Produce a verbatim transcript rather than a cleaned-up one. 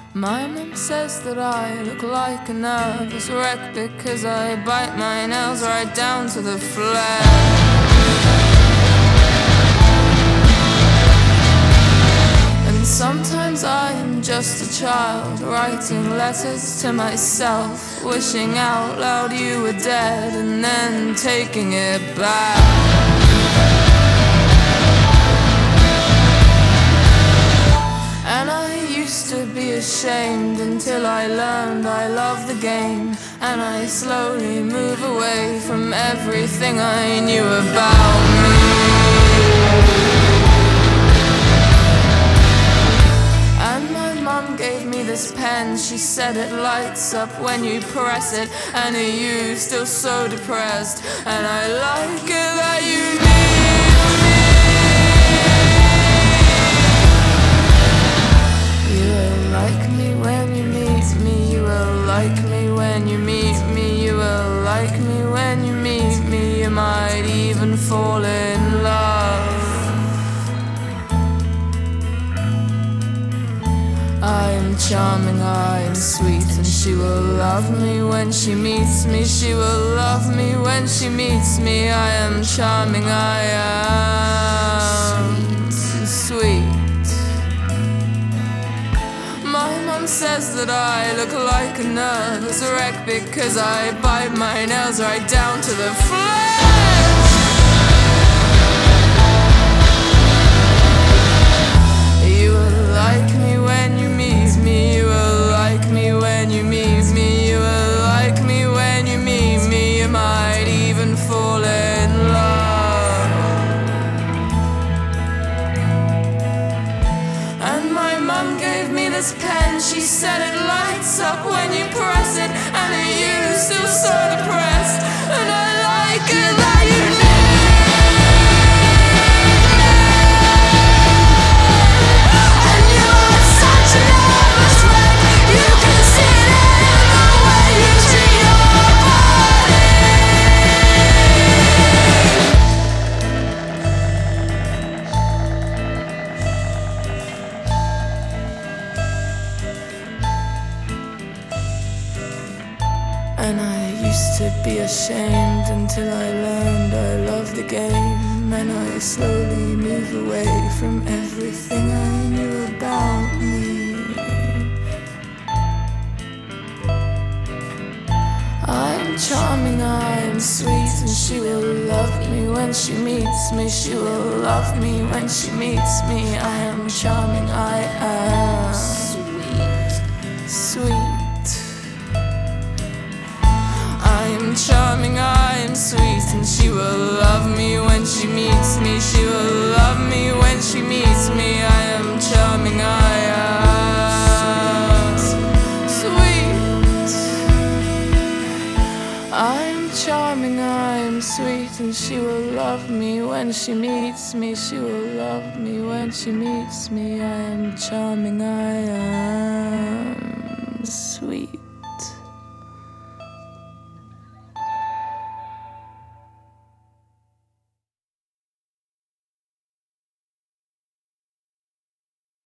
My mom says that I look like a nervous wreck because I bite my nails right down to the flesh. And sometimes I am just a child writing letters to myself, wishing out loud you were dead and then taking it back. And I used to be ashamed until I learned I love the game, and I slowly move away from everything I knew about me. And my mom gave me this pen, she said it lights up when you press it, and are you still so depressed? And I like it that you need me. Like me when you meet me, you will like me when you meet me, you will like me when you meet me, you might even fall in love. I am charming, I am sweet, and she will love me when she meets me, she will love me when she meets me. I am charming, I am sweet. My mom says that I look like a nervous wreck because I bite my nails right down to the flesh. You will like me when you meet me, you will like me when you meet me, you will like me when you meet me, you might even fall in love. And my mom gave me this pen, she said it lights up when you press it, and are you still so depressed? And I like it that you need me. And you're such a nervous wreck, you can see it in the way you treat your And I used to be ashamed until I learned I love the game, and I slowly move away from everything I knew about me. I'm charming, I'm sweet, and she will love me when she meets me, she will love me when she meets me. I am charming, I am sweet, sweet. I am charming, I am sweet, and she will love me when she meets me, she will love me when she meets me. I am charming, I am sweet. I am charming, I am sweet, and she will love me when she meets me, she will love me when she meets me. I am charming, I am sweet.